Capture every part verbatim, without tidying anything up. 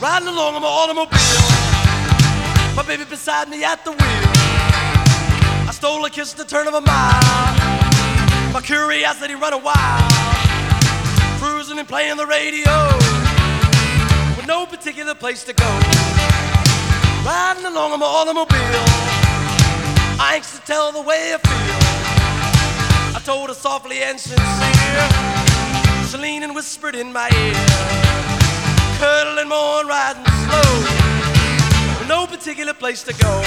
riding along in my automobile, my baby beside me at the wheel. I stole a kiss at the turn of a mile, my curiosity running wild, cruising and playing the radio with no particular place to go. Riding along in my automobile, I anxious to tell the way I feel. I told her softly and sincere, she leaned and whispered in my ear, cuddling more and riding slow, with no particular place to go.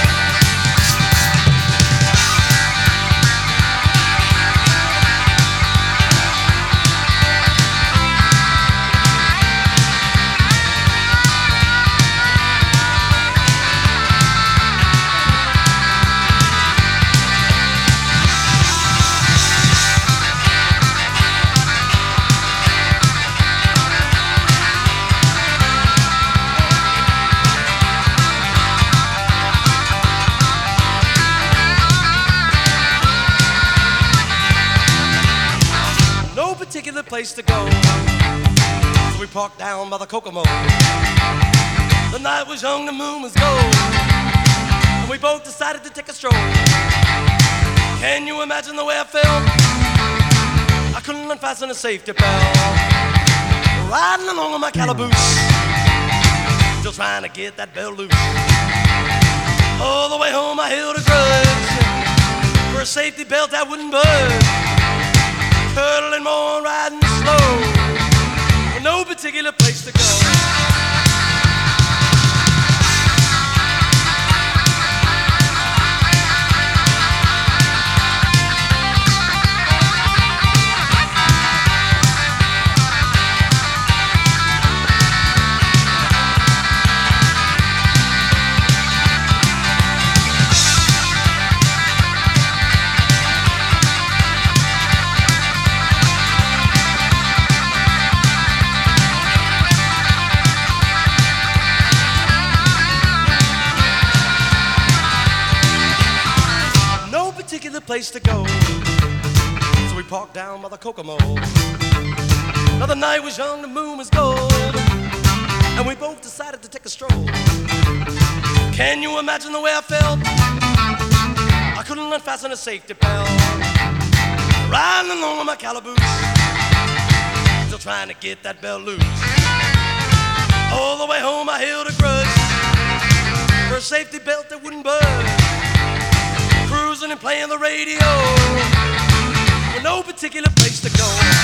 Particular place to go, so we parked down by the Kokomo. The night was young, the moon was gold, and we both decided to take a stroll. Can you imagine the way I felt? I couldn't unfasten a safety belt, riding along on my calaboose, still trying to get that belt loose. All the way home I held a grudge for a safety belt that wouldn't budge, cuddling more, riding slow, with no particular place to go. Particular place to go, so we parked down by the Kokomo. Now the night was young, the moon was gold, and we both decided to take a stroll. Can you imagine the way I felt? I couldn't unfasten a safety belt, riding along on my calaboose, still trying to get that belt loose. All the way home I held a grudge for a safety belt that wouldn't budge, cruising and playing the radio with no particular place to go.